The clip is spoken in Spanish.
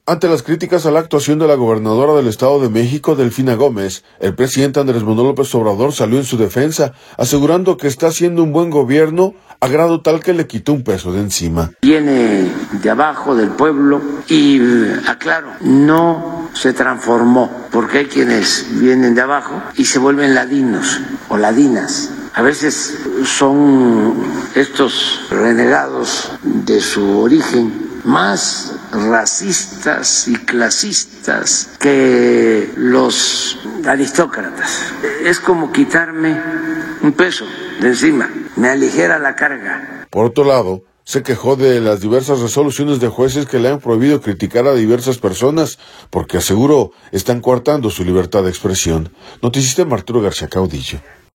Ante las críticas a la actuación de la gobernadora del Estado de México, Delfina Gómez, el presidente Andrés Manuel López Obrador salió en su defensa, asegurando que está haciendo un buen gobierno a grado tal que le quitó un peso de encima. Viene de abajo, del pueblo, y aclaro, no se transformó, porque hay quienes vienen de abajo y se vuelven ladinos o ladinas. A veces son estos renegados de su origen más racistas y clasistas que los aristócratas. Es como quitarme un peso de encima, me aligera la carga. Por otro lado, se quejó de las diversas resoluciones de jueces que le han prohibido criticar a diversas personas, porque aseguró están coartando su libertad de expresión. Noticista Arturo García Caudillo.